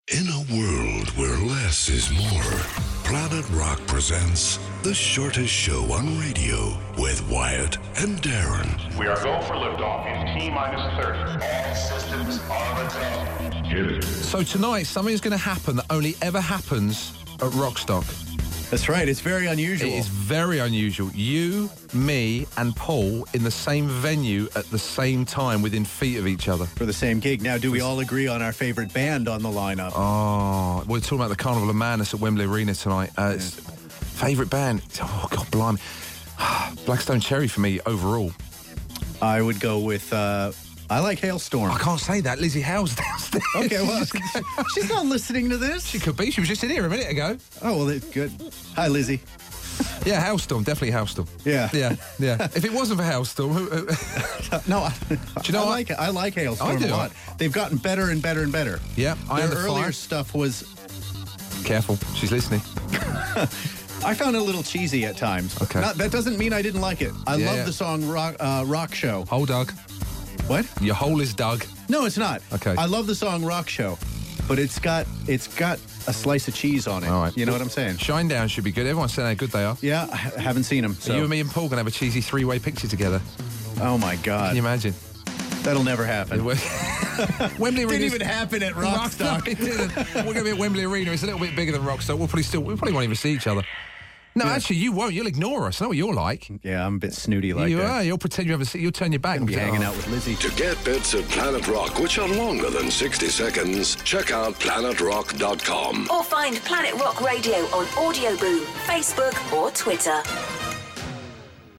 In a world where less is more, Planet Rock presents the shortest show on radio with Wyatt and Darren. We are go for liftoff in T-minus 30. All systems are go. Hit it. So tonight, something is going to happen that only ever happens at Rockstock. That's right, it's very unusual. It is very unusual. You, me, and Paul in the same venue at the same time within feet of each other. For the same gig. Now, do we all agree on our favourite band on the lineup? Oh, we're talking about the Carnival of Madness at Wembley Arena tonight. Favourite band? Oh, God, blimey. Blackstone Cherry for me overall. I would go with, I like Hailstorm. I can't say that. Lizzie Howe's downstairs. Okay, well, she's not listening to this. She could be. She was just in here a minute ago. Oh, well, it's good. Hi, Lizzie. Yeah, Hailstorm. Definitely Hailstorm. Yeah. If it wasn't for Hailstorm... No, do you know I like Hailstorm a lot. They've gotten better and better and better. Yeah, Their earlier stuff was... Careful, she's listening. I found it a little cheesy at times. Okay. That doesn't mean I didn't like it. I love the song Rock Show. Hole dug. What? Your hole is dug. No, it's not. Okay. I love the song Rock Show, but it's got a slice of cheese on it. All right. You know what I'm saying? Shinedown should be good. Everyone's saying how good they are. Yeah, I haven't seen them. So. You and me and Paul going to have a cheesy three-way picture together. Oh, my God. Can you imagine? That'll never happen. Wembley Arena didn't even happen at Rockstock. It didn't. We're going to be at Wembley Arena. It's a little bit bigger than Rockstock. We probably won't even see each other. No, actually, you won't. You'll ignore us. I know what you're like. Yeah, I'm a bit snooty like you that. are. You'll pretend you haven't seen. You'll turn your back and be hanging out with Lizzie. To get bits at Planet Rock, which are longer than 60 seconds, check out planetrock.com. Or find Planet Rock Radio on Audio Boom, Facebook or Twitter.